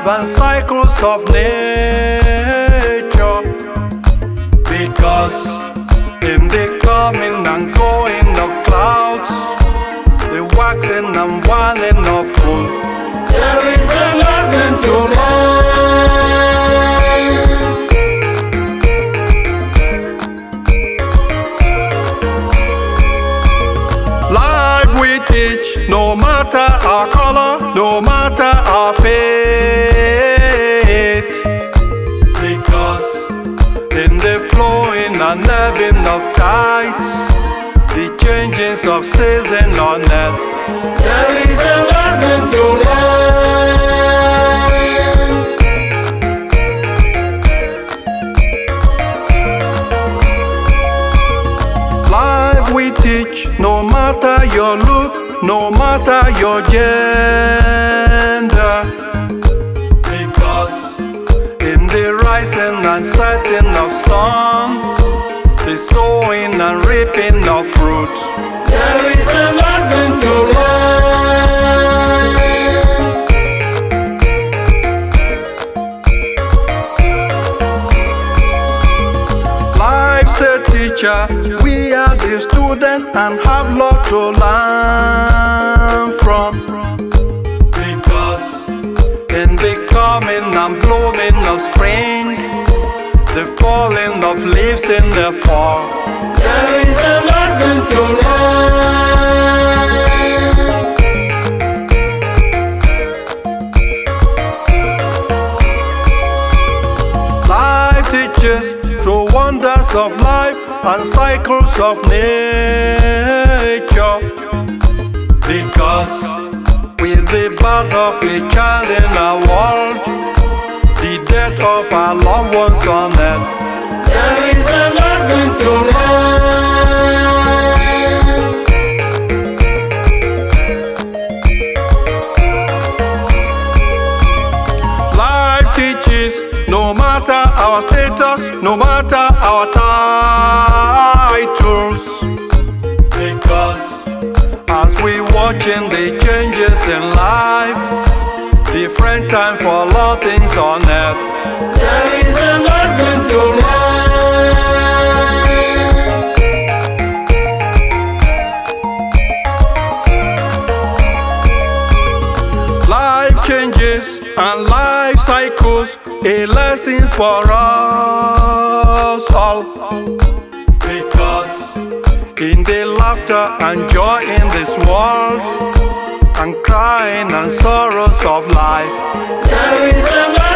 and cycles of nature, because in the coming and going of clouds, the waxing and waning of moon, there is a lesson to learn. Life we teach, no matter our color, no matter our faith, because in the flowing and ebbing of tides, the changes of season on earth, there is a lesson to learn. Life we teach, no matter your look, no matter your gender, because in the rising and setting of sun, the sowing and reaping of fruits, there is a lesson to learn. Life's a teacher, we are the student and have lot to learn from, because in the coming and blooming of spring, the falling of leaves in the fall, there is a lesson to learn. Life teaches through wonders of life and cycles of nature, because with the birth of a child in our world, the death of our loved ones on earth, there is a lesson to learn. Life teaches, no matter our status, no matter our titles, because as we watching the changes in life, different time for all things on earth, there is a lesson to learn. Life changes and life cycles, a lesson for us all, because in the laughter and joy in this world, and crying and sorrows of life, there is a